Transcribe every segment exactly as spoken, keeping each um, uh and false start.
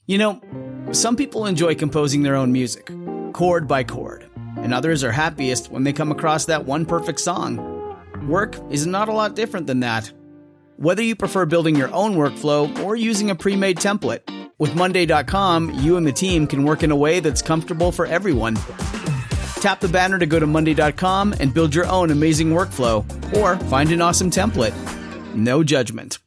You know, some people enjoy composing their own music, chord by chord, and others are happiest when they come across that one perfect song. Work is not a lot different than that. Whether you prefer building your own workflow or using a pre-made template, with Monday dot com, you and the team can work in a way that's comfortable for everyone. Tap the banner to go to Monday dot com and build your own amazing workflow, or find an awesome template. No judgment.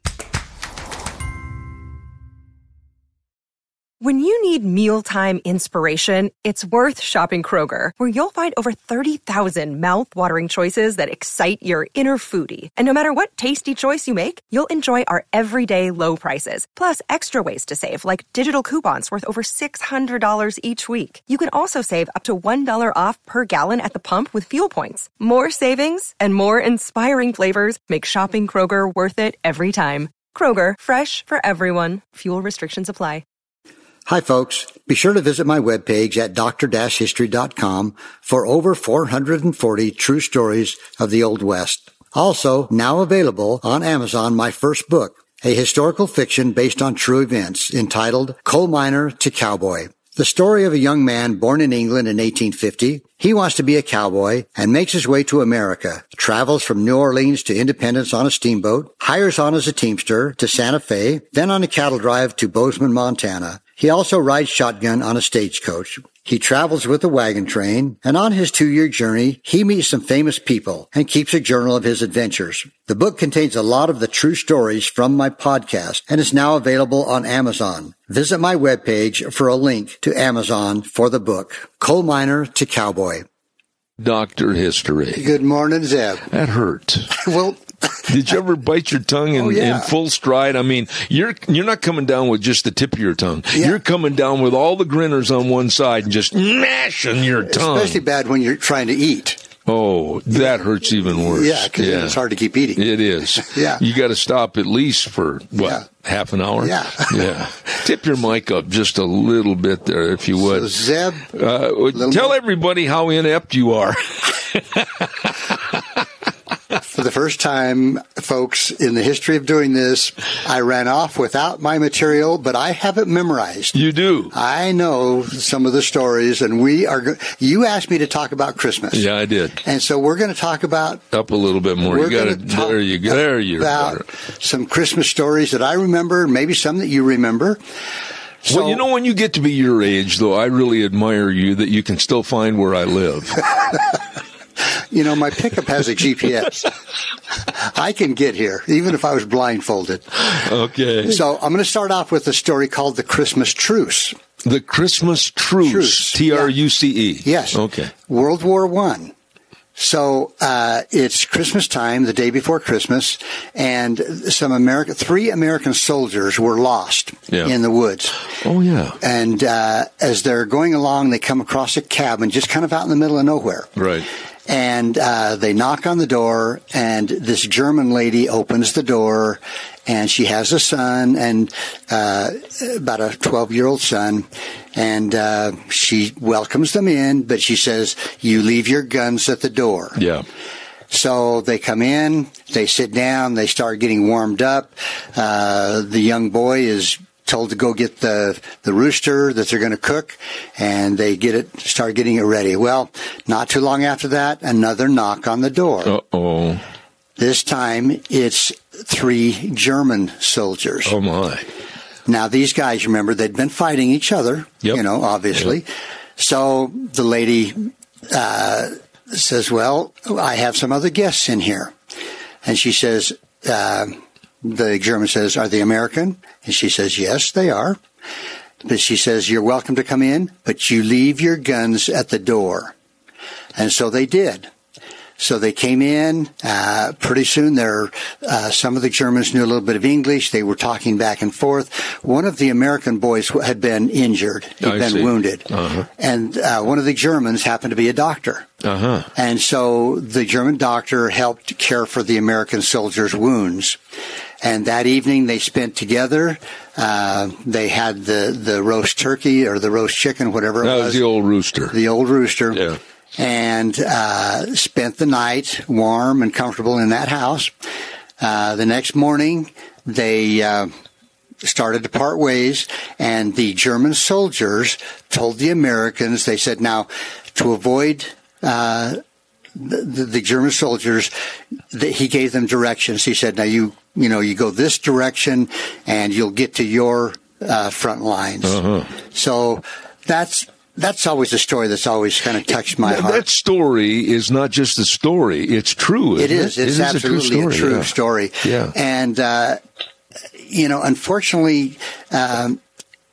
When you need mealtime inspiration, it's worth shopping Kroger, where you'll find over thirty thousand mouth-watering choices that excite your inner foodie. And no matter what tasty choice you make, you'll enjoy our everyday low prices, plus extra ways to save, like digital coupons worth over six hundred dollars each week. You can also save up to one dollar off per gallon at the pump with fuel points. More savings and more inspiring flavors make shopping Kroger worth it every time. Kroger, fresh for everyone. Fuel restrictions apply. Hi, folks. Be sure to visit my webpage at d r dash history dot com for over four hundred forty true stories of the Old West. Also, now available on Amazon, my first book, a historical fiction based on true events entitled Coal Miner to Cowboy. The story of a young man born in England in eighteen fifty. He wants to be a cowboy and makes his way to America, travels from New Orleans to Independence on a steamboat, hires on as a teamster to Santa Fe, then on a cattle drive to Bozeman, Montana. He also rides shotgun on a stagecoach. He travels with a wagon train, and on his two-year journey, he meets some famous people and keeps a journal of his adventures. The book contains a lot of the true stories from my podcast and is now available on Amazon. Visit my webpage for a link to Amazon for the book, Coal Miner to Cowboy. Doctor History. Good morning, Zeb. That hurt. Well, did you ever bite your tongue in, oh, yeah. in full stride? I mean, you're you're not coming down with just the tip of your tongue. Yeah. You're coming down with all the grinners on one side and just mashing your tongue. Especially bad when you're trying to eat. Oh, that hurts even worse. Yeah, because yeah. it's hard to keep eating. It is. Yeah. You got to stop at least for, what, yeah. half an hour? Yeah. Yeah. Tip your mic up just a little bit there, if you would. So, Zeb, uh, tell more. everybody how inept you are. For the first time, folks, in the history of doing this, I ran off without my material, but I have it memorized. You do? I know some of the stories, and we are. Go- you asked me to talk about Christmas. Yeah, I did. And so we're going to talk about up a little bit more. You got to. There you go. There you go. About some Christmas stories that I remember, maybe some that you remember. So, well, you know, when you get to be your age, though, I really admire you that you can still find where I live. You know, my pickup has a G P S. I can get here, even if I was blindfolded. Okay. So I'm going to start off with a story called The Christmas Truce. The Christmas Truce. Truce. T R U C E. Yes. Okay. World War One. So uh, it's Christmas time, the day before Christmas, and some American, three American soldiers were lost yeah. in the woods. Oh, yeah. And uh, as they're going along, they come across a cabin just kind of out in the middle of nowhere. Right. And uh, they knock on the door, and this German lady opens the door, and she has a son, and uh, about a twelve-year-old son, and uh, she welcomes them in, but she says, "You leave your guns at the door." Yeah. So they come in, they sit down, they start getting warmed up. Uh, the young boy is told to go get the the rooster that they're going to cook, and they get it, start getting it ready. Well, not too long after that, another knock on the door. Uh-oh. This time, it's three German soldiers. Oh, my. Now, these guys, remember, they'd been fighting each other, yep. you know, obviously. Yep. So the lady uh, says, well, I have some other guests in here. And she says, uh, the German says, are they American? And she says, yes, they are. But she says, you're welcome to come in, but you leave your guns at the door. And so they did. So they came in. Uh, pretty soon, there, uh, some of the Germans knew a little bit of English. They were talking back and forth. One of the American boys had been injured. He'd I been see. wounded. Uh-huh. And uh, one of the Germans happened to be a doctor. Uh-huh. And so the German doctor helped care for the American soldiers' wounds. And that evening they spent together. Uh, they had the, the roast turkey or the roast chicken, whatever it that was. That was the old rooster. The old rooster. Yeah. And uh, spent the night warm and comfortable in that house. Uh, the next morning, they uh, started to part ways, and the German soldiers told the Americans, they said, now, to avoid uh, the, the German soldiers, that he gave them directions. He said, now, you you know, you go this direction, and you'll get to your uh, front lines. Uh-huh. So that's... That's always a story that's always kind of touched my heart. That story is not just a story. It's true, isn't it? Is. It It's it absolutely is a true story. a true Yeah. story. Yeah. And, uh, you know, unfortunately, um,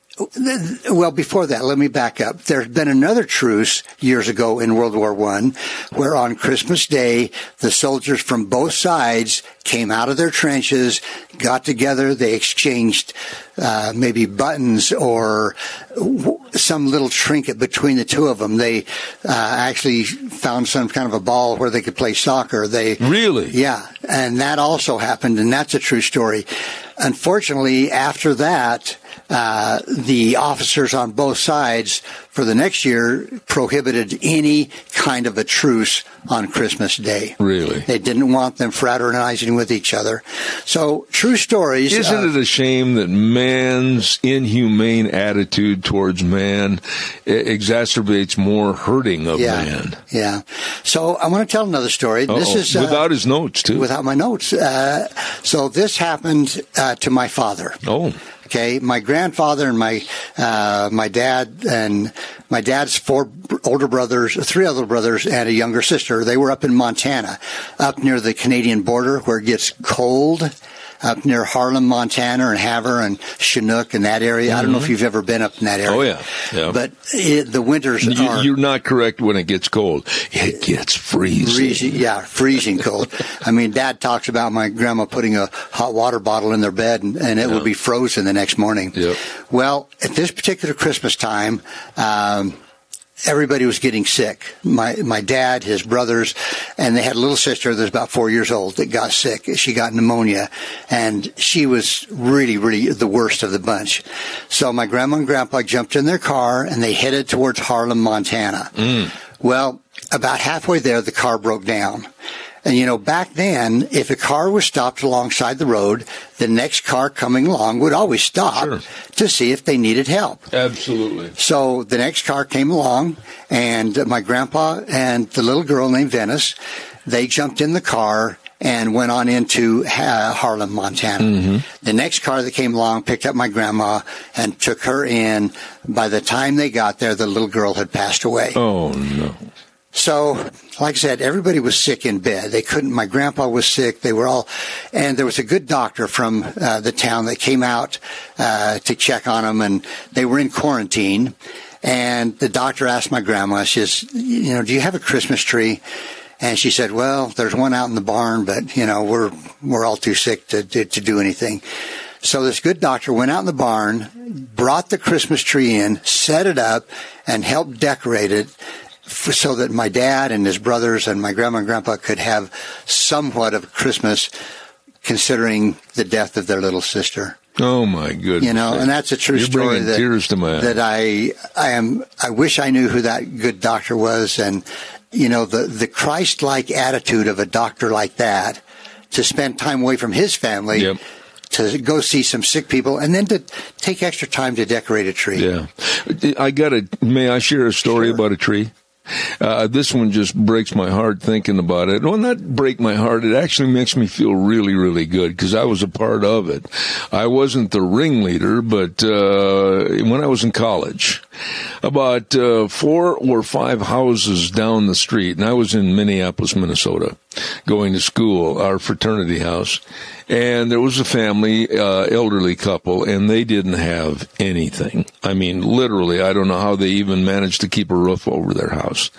well, before that, let me back up. There's been another truce years ago in World War One, where on Christmas Day, the soldiers from both sides came out of their trenches, got together, they exchanged uh, maybe buttons or w- some little trinket between the two of them. They uh, actually found some kind of a ball where they could play soccer. They Really? Yeah, and that also happened, and that's a true story. Unfortunately, after that, uh, the officers on both sides for the next year prohibited any kind of a truce on Christmas Day. Really? They didn't want them fraternizing with each other. So, true stories. Isn't uh, it a shame that man's inhumane attitude towards man exacerbates more hurting of yeah, man? Yeah. So, I want to tell another story. Uh-oh. This is uh, without his notes, too. Without my notes. Uh, so, this happened uh, to my father. Oh. Okay, my grandfather and my uh, my dad and my dad's four older brothers, three other brothers, and a younger sister. They were up in Montana, up near the Canadian border where it gets cold, up near Harlem, Montana, and Havre and Chinook and that area. Mm-hmm. I don't know if you've ever been up in that area. Oh, yeah. yeah. But it, the winters you, are... You're not correct when it gets cold. It gets freezing. freezing yeah, freezing cold. I mean, Dad talks about my grandma putting a hot water bottle in their bed, and, and it yeah. would be frozen the next morning. Yep. Well, at this particular Christmas time... Um, everybody was getting sick. My my dad, his brothers, and they had a little sister that was about four years old that got sick. She got pneumonia, and she was really, really the worst of the bunch. So my grandma and grandpa jumped in their car, and they headed towards Harlem, Montana. Mm. Well, about halfway there, the car broke down. And, you know, back then, if a car was stopped alongside the road, the next car coming along would always stop sure. to see if they needed help. Absolutely. So the next car came along, and my grandpa and the little girl named Venice, they jumped in the car and went on into uh, Harlem, Montana. Mm-hmm. The next car that came along picked up my grandma and took her in. By the time they got there, the little girl had passed away. Oh, no. So, like I said, everybody was sick in bed. They couldn't, my grandpa was sick. They were all, and there was a good doctor from uh, the town that came out uh, to check on them, and they were in quarantine. And the doctor asked my grandma, she says, you know, do you have a Christmas tree? And she said, well, there's one out in the barn, but, you know, we're, we're all too sick to, to, to do anything. So this good doctor went out in the barn, brought the Christmas tree in, set it up, and helped decorate it, so that my dad and his brothers and my grandma and grandpa could have somewhat of Christmas, considering the death of their little sister. Oh my goodness! You know, and that's a true You're story bringing that, tears to my eyes. that I I am. I wish I knew who that good doctor was, and you know the the Christ-like attitude of a doctor like that to spend time away from his family. Yep. To go see some sick people, and then to take extra time to decorate a tree. Yeah, I got a. May I share a story Sure. about a tree? Uh, this one just breaks my heart thinking about it. Well, not break my heart. It actually makes me feel really, really good because I was a part of it. I wasn't the ringleader, but uh, when I was in college, about uh, four or five houses down the street, and I was in Minneapolis, Minnesota, going to school, our fraternity house, and there was a family, uh, elderly couple, and they didn't have anything. I mean, literally, I don't know how they even managed to keep a roof over their house.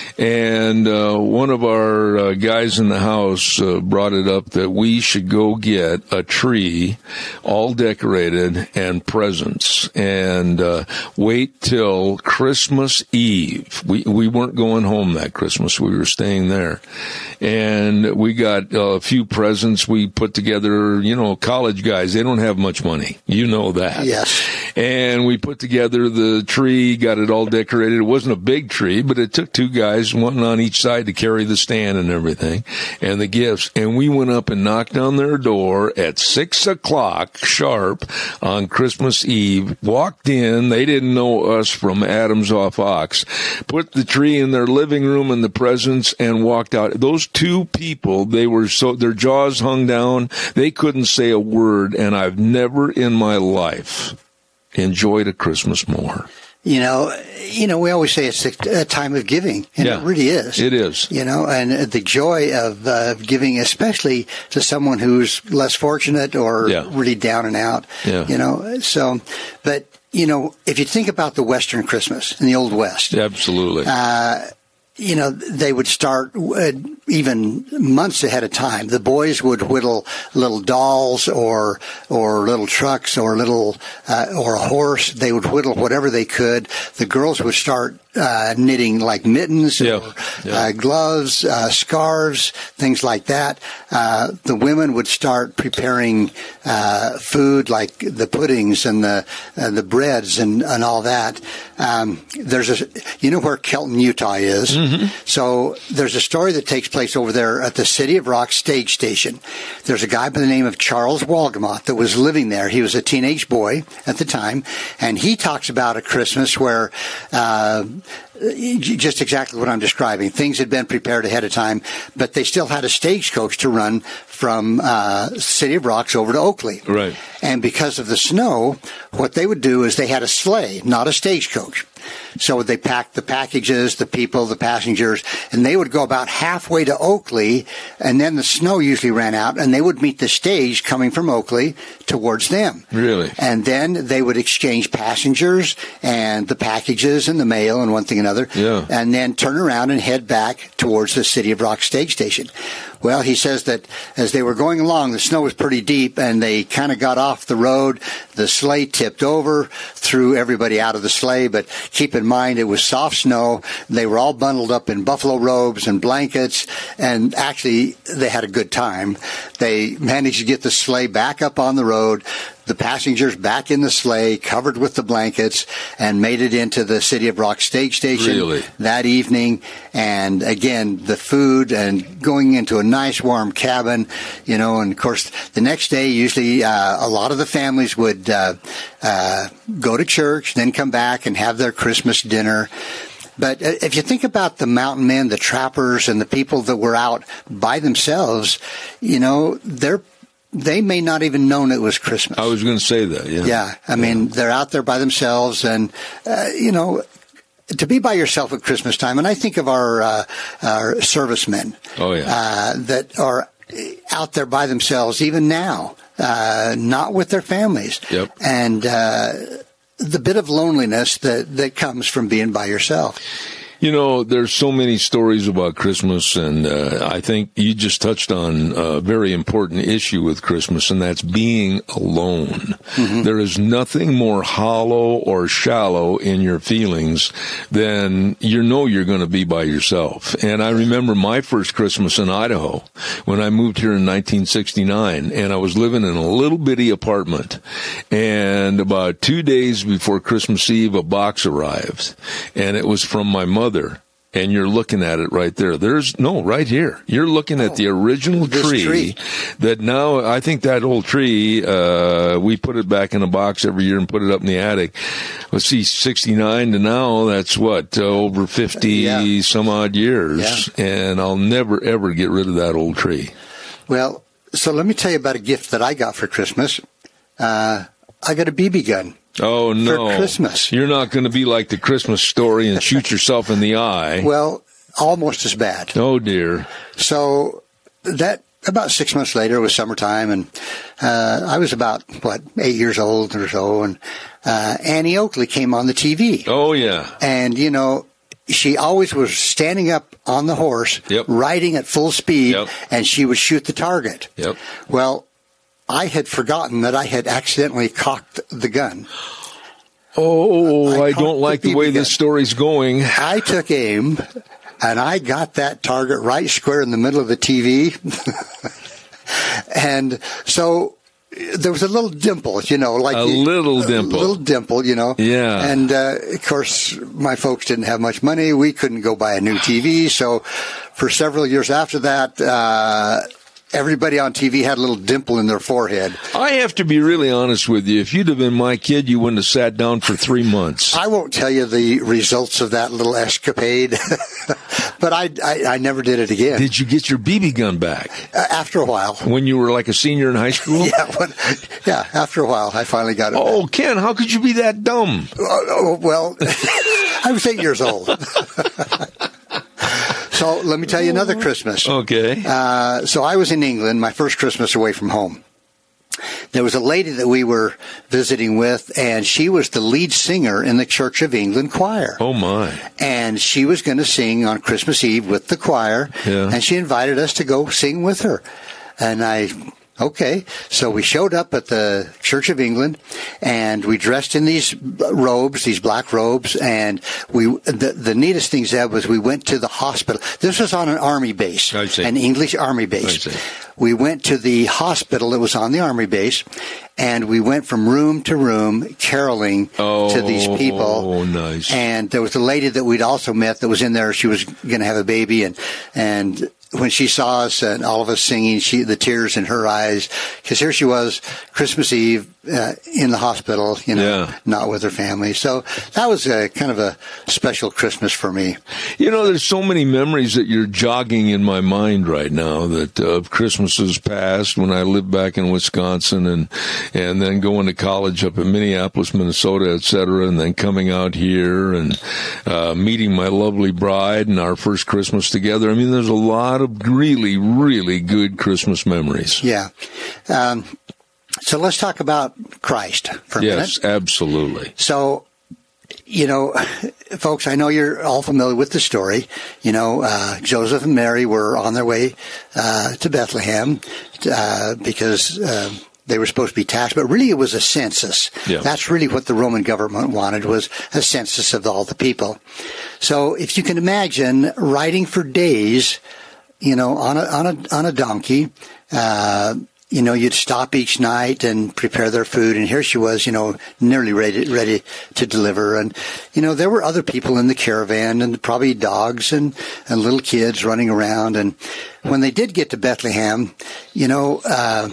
And uh, one of our uh, guys in the house uh, brought it up that we should go get a tree, all decorated, and presents, and uh, wait till Christmas Eve. We we weren't going home that Christmas. We were staying there. And and we got a few presents. We put together, you know, college guys, they don't have much money. You know that. Yes. And we put together the tree, got it all decorated. It wasn't a big tree, but it took two guys, one on each side, to carry the stand and everything, and the gifts. And we went up and knocked on their door at six o'clock sharp on Christmas Eve, walked in. They didn't know us from Adams off Ox, put the tree in their living room and the presents, and walked out. Those two people, they were so, their jaws hung down. They couldn't say a word, and I've never in my life enjoyed a Christmas more. You know, you know, we always say it's a time of giving, and yeah, it really is. It is. You know, and the joy of uh, giving, especially to someone who's less fortunate or yeah. really down and out. Yeah. You know, so, but, you know, if you think about the Western Christmas in the Old West. Absolutely. Uh, you know, they would start uh, even months ahead of time. The boys would whittle little dolls or or little trucks or little uh, or a horse. They would whittle whatever they could. The girls would start uh, knitting like mittens yeah. or yeah. Uh, gloves, uh, scarves, things like that. Uh, the women would start preparing uh, food like the puddings and the uh, the breads and, and all that. Um, there's a, you know where Kelton, Utah is? Mm-hmm. So there's a story that takes place over there at the City of Rock stage station. There's a guy by the name of Charles Walgamot that was living there. He was a teenage boy at the time, and he talks about a Christmas where uh, just exactly what I'm describing. Things had been prepared ahead of time, but they still had a stagecoach to run from uh, City of Rocks over to Oakley. Right. And because of the snow, what they would do is they had a sleigh, not a stagecoach. So they packed the packages, the people, the passengers, and they would go about halfway to Oakley, and then the snow usually ran out, and they would meet the stage coming from Oakley towards them. Really? And then they would exchange passengers and the packages and the mail and one thing and another, yeah. and then turn around and head back towards the City of Rock stage station. Well, he says that as they were going along, the snow was pretty deep, and they kind of got off the road. The sleigh tipped over, threw everybody out of the sleigh, but keep in mind it was soft snow. They were all bundled up in buffalo robes and blankets, and actually they had a good time. They managed to get the sleigh back up on the road, the passengers back in the sleigh, covered with the blankets, and made it into the City of Rock stage station really? that evening. And again, the food and going into a nice warm cabin, you know, and of course the next day usually uh, a lot of the families would uh, uh, go to church, then come back and have their Christmas dinner. But if you think about the mountain men, the trappers, and the people that were out by themselves, you know, they're They may not even known it was Christmas. I was going to say that, yeah. Yeah, I mean, they're out there by themselves, and, uh, you know, to be by yourself at Christmas time, and I think of our, uh, our servicemen oh, yeah. uh, that are out there by themselves, even now, uh, not with their families. Yep. And uh, the bit of loneliness that, that comes from being by yourself. You know, there's so many stories about Christmas, and uh, I think you just touched on a very important issue with Christmas, and that's being alone. Mm-hmm. There is nothing more hollow or shallow in your feelings than you know you're going to be by yourself. And I remember my first Christmas in Idaho when I moved here in nineteen sixty-nine, and I was living in a little bitty apartment. And about two days before Christmas Eve, a box arrived, and it was from my mother. And you're looking at it right there. There's no right here. You're looking at the original tree, tree that now I think that old tree, uh, we put it back in a box every year and put it up in the attic. Let's see, sixty-nine to now, that's what, uh, over fifty yeah. some odd years. Yeah. And I'll never ever get rid of that old tree. Well, so let me tell you about a gift that I got for Christmas. Uh, I got a B B gun. Oh, no. For Christmas. You're not going to be like the Christmas Story and shoot yourself in the eye. Well, almost as bad. Oh, dear. So that about six months later, it was summertime, and uh, I was about, what, eight years old or so, and uh, Annie Oakley came on the T V. Oh, yeah. And, you know, she always was standing up on the horse, yep. riding at full speed, yep. and she would shoot the target. Yep. Well, I had forgotten that I had accidentally cocked the gun. Oh, I, I don't like the, the way gun. this story's going. I took aim, and I got that target right square in the middle of the T V. And so there was a little dimple, you know, like a little dimple, a little dimple, you know. Yeah. And uh, of course, my folks didn't have much money. We couldn't go buy a new T V, so for several years after that, uh, everybody on T V had a little dimple in their forehead. I have to be really honest with you. If you'd have been my kid, you wouldn't have sat down for three months. I won't tell you the results of that little escapade, but I, I I never did it again. Did you get your B B gun back? Uh, after a while. When you were like a senior in high school? Yeah, when, yeah. After a while, I finally got it Oh, back. Ken, how could you be that dumb? Uh, oh, well, I was eight years old. So let me tell you another Christmas. Okay. Uh, so I was in England, my first Christmas away from home. There was a lady that we were visiting with, and she was the lead singer in the Church of England choir. Oh, my. And she was going to sing on Christmas Eve with the choir, Yeah. and she invited us to go sing with her. And I... Okay, so we showed up at the Church of England, and we dressed in these robes, these black robes, and we. The, the neatest thing, Zeb, was we went to the hospital. This was on an army base, I see. an English army base. I see. We went to the hospital that was on the army base, and we went from room to room caroling Oh, to these people. Oh, nice. And there was a lady that we'd also met that was in there. She was going to have a baby, and and. When she saw us and all of us singing, she the tears in her eyes, because here she was, Christmas Eve uh, in the hospital, you know, Yeah. not with her family. So that was a kind of a special Christmas for me. You know, there's so many memories that you're jogging in my mind right now that uh, of Christmases past when I lived back in Wisconsin and and then going to college up in Minneapolis, Minnesota, et cetera, and then coming out here and uh, meeting my lovely bride and our first Christmas together. I mean, there's a lot of really, really good Christmas memories. Yeah. Um, so let's talk about Christ for a Yes, minute. absolutely. So, you know, folks, I know you're all familiar with the story. You know, uh, Joseph and Mary were on their way uh, to Bethlehem uh, because uh, they were supposed to be taxed, but really it was a census. Yeah. That's really what the Roman government wanted, was a census of all the people. So if you can imagine riding for days, you know, on a on a on a donkey, uh, you know, you'd stop each night and prepare their food, and here she was, you know, nearly ready ready to deliver. And you know, there were other people in the caravan, and probably dogs and and little kids running around. And when they did get to Bethlehem, you know, uh,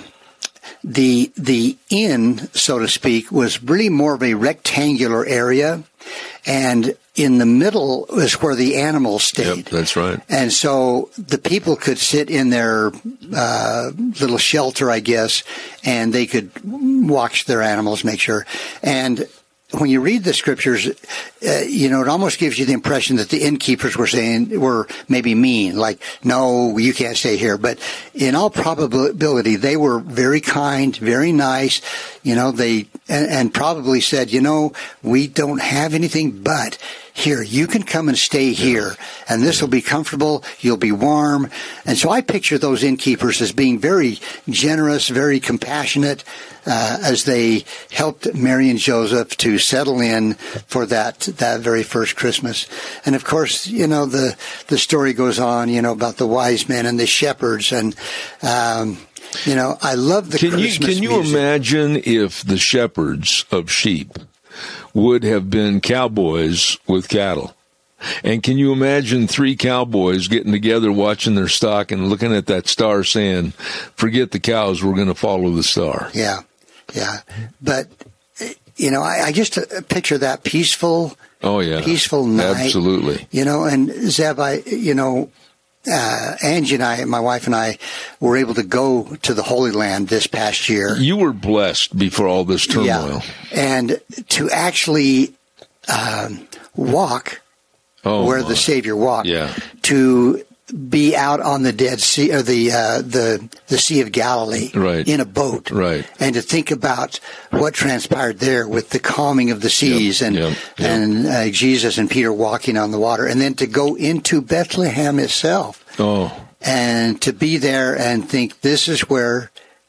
the the inn, so to speak, was really more of a rectangular area, and in the middle is where the animals stayed. Yep, that's right. And so the people could sit in their uh, little shelter, I guess, and they could watch their animals, make sure. And when you read the scriptures, uh, you know, it almost gives you the impression that the innkeepers were saying, were maybe mean, like, no, you can't stay here. But in all probability, they were very kind, very nice, you know, they, and, and probably said, you know, we don't have anything, but here, you can come and stay here, and this will be comfortable, you'll be warm. And so I picture those innkeepers as being very generous, very compassionate, uh, as they helped Mary and Joseph to settle in for that that very first Christmas. And of course, you know, the, the story goes on, you know, about the wise men and the shepherds, and, um, you know, I love the can Christmas you Can you music. imagine if the shepherds of sheep would have been cowboys with cattle? And can you imagine three cowboys getting together, watching their stock and looking at that star saying, forget the cows, we're going to follow the star? Yeah, yeah. But, you know, I, I just uh, picture that peaceful, Oh, yeah. peaceful night. Absolutely. You know, and Zeb, I, you know, uh, Angie and I, my wife and I, were able to go to the Holy Land this past year. You were blessed before all this turmoil. Yeah. And to actually um, walk Oh, where my. the Savior walked, Yeah. to be out on the Dead Sea, or the uh, the the Sea of Galilee, Right. in a boat, Right. and to think about what transpired there with the calming of the seas, Yep, and yep, yep. and uh, Jesus and Peter walking on the water, and then to go into Bethlehem itself, Oh, and to be there and think, this is where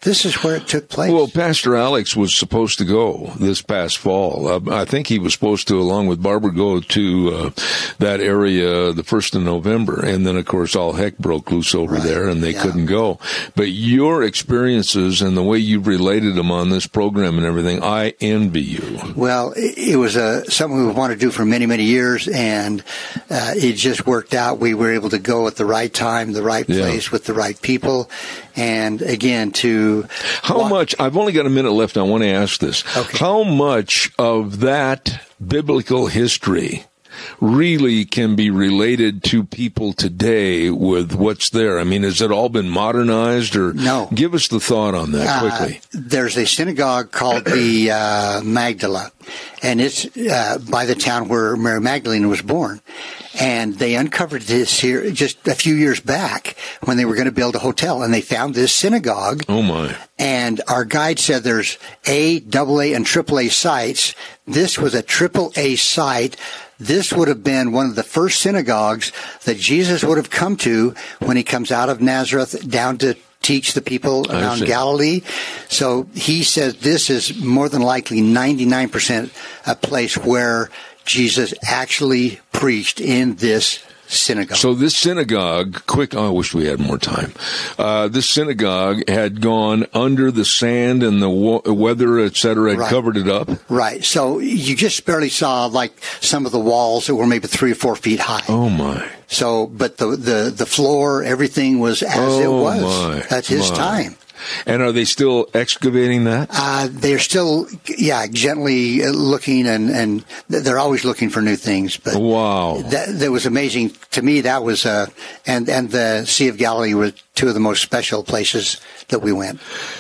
this is where it took place. Well, Pastor Alex was supposed to go this past fall. Uh, I think he was supposed to, along with Barbara, go to uh, that area the first of November. And then, of course, all heck broke loose over right. there, and they yeah. couldn't go. But your experiences and the way you've related them on this program and everything, I envy you. Well, it, it was uh, something we wanted to do for many, many years, and uh, it just worked out. We were able to go at the right time, the right place, yeah. with the right people. And again, to how walk- much? I've only got a minute left. I want to ask this: okay. How much of that biblical history really can be related to people today with what's there? I mean, has it all been modernized, or no? Give us the thought on that quickly. Uh, there's a synagogue called the uh, Magdala, and it's uh, by the town where Mary Magdalene was born. And they uncovered this here just a few years back when they were going to build a hotel, and they found this synagogue. Oh, my. And our guide said there's A, double A, and triple A sites. This was a triple A site. This would have been one of the first synagogues that Jesus would have come to when he comes out of Nazareth down to teach the people around Galilee. So he says this is more than likely ninety-nine percent a place where Jesus actually preached in this synagogue. So this synagogue, quick, oh, I wish we had more time. Uh, this synagogue had gone under the sand and the wa- weather, et cetera, had right. covered it up? Right. So you just barely saw like some of the walls that were maybe three or four feet high. Oh, my. So, but the, the, the floor, everything was as oh, it was. My. That's his my. time. And are they still excavating that? Uh, they're still, yeah, gently looking, and, and they're always looking for new things. But wow. That, that was amazing. To me, that was, uh, and, and the Sea of Galilee were two of the most special places that we went.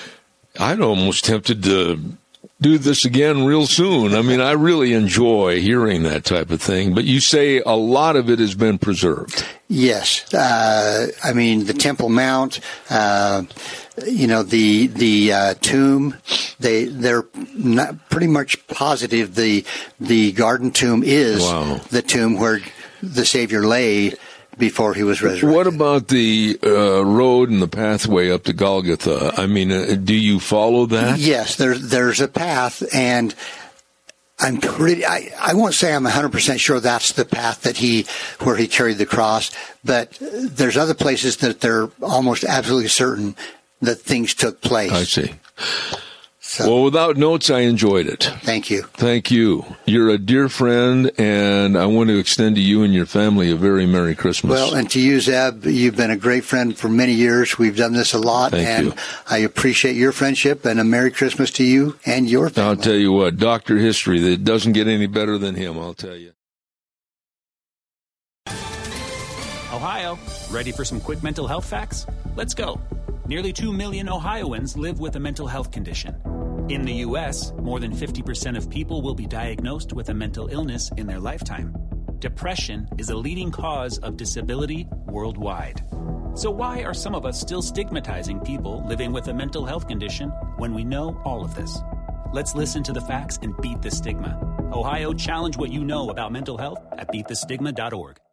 I'd almost tempted to do this again real soon. I mean, I really enjoy hearing that type of thing. But you say a lot of it has been preserved. Yes. Uh, I mean, the Temple Mount, uh, you know, the the uh, tomb, they they're not pretty much positive the the garden tomb is wow. the tomb where the Savior lay before he was resurrected. What about the uh, road and the pathway up to Golgotha? I mean, uh, do you follow that? Yes, there's there's a path, and I'm pretty, I, I won't say I'm one hundred percent sure that's the path that he, where he carried the cross, but there's other places that they're almost absolutely certain that things took place. I see. So, well, without notes, I enjoyed it. Thank you. Thank you. You're a dear friend, and I want to extend to you and your family a very Merry Christmas. Well, and to you, Zeb, you've been a great friend for many years. We've done this a lot, Thank and you. I appreciate your friendship, and a Merry Christmas to you and your family. I'll tell you what, Doctor History, that doesn't get any better than him, I'll tell you. Ohio, ready for some quick mental health facts? Let's go. Nearly two million Ohioans live with a mental health condition. In the U S, more than fifty percent of people will be diagnosed with a mental illness in their lifetime. Depression is a leading cause of disability worldwide. So why are some of us still stigmatizing people living with a mental health condition when we know all of this? Let's listen to the facts and beat the stigma. Ohio, challenge what you know about mental health at beat the stigma dot org.